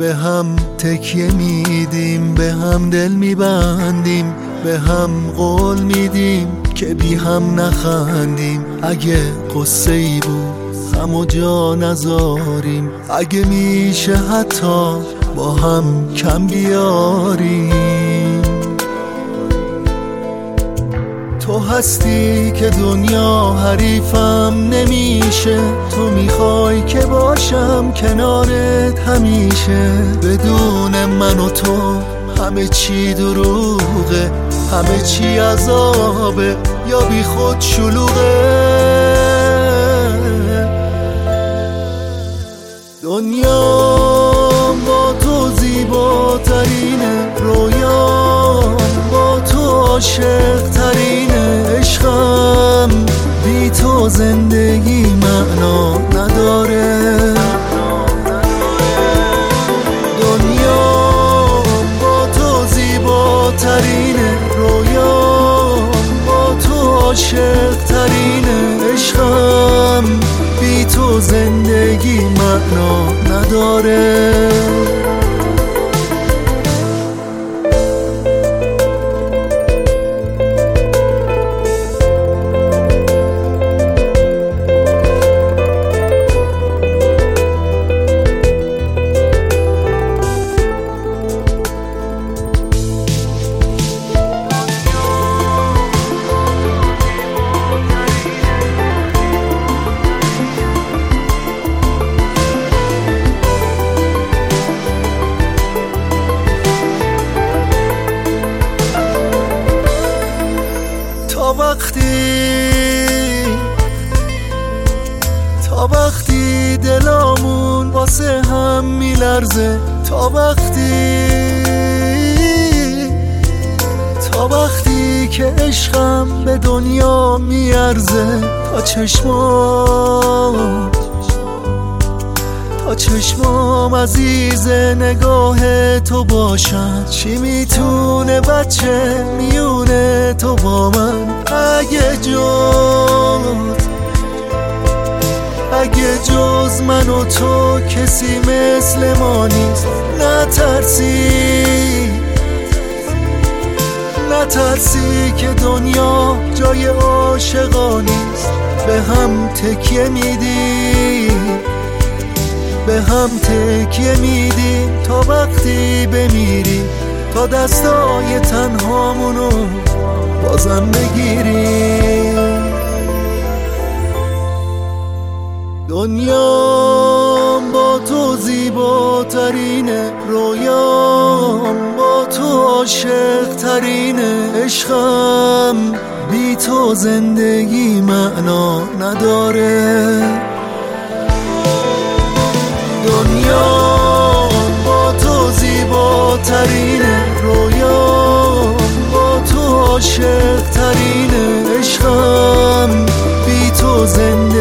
به هم تکیه میدیم، به هم دل میبندیم، به هم قول میدیم که بی هم نخندیم. اگه قصه ای بود همو جا نذاریم، اگه میشه حتی با هم کم بیاریم. تو هستی که دنیا حریفم نمیشه، تو میخوای که باشم کنارت همیشه. بدون من و تو همه چی دروغه، همه چی عذابه یا بی خود شلوغه. دنیا با تو زیباترینه، رویام با تو عاشق ترینه. عشقم بی تو زندگی معنا نداره. دنیا با تو زیباترینه، رویام با تو عاشق ترینه. عشقم بی تو زندگی معنا نداره. تا وقتی دلامون واسه هم میلرزه، تا وقتی که عشقم به دنیا میارزه. تا چشمام عزیز نگاه تو باشن. چی میتونه بچه میونه تو با من؟ اگه جز من و تو کسی مثل ما نیست، نترسی که دنیا جای عاشقا نیست. به هم تکیه میدیم تا وقتی بمیریم، تا دستای تنهامونو بازم بگیریم. دنیا با تو زیباترینه، رویام با تو عاشق ترینه. عشقم بی تو زندگی معنا نداره. دنیا با تو زیباترینه، رویام با تو عاشق ترینه. عشقم بی تو زندگی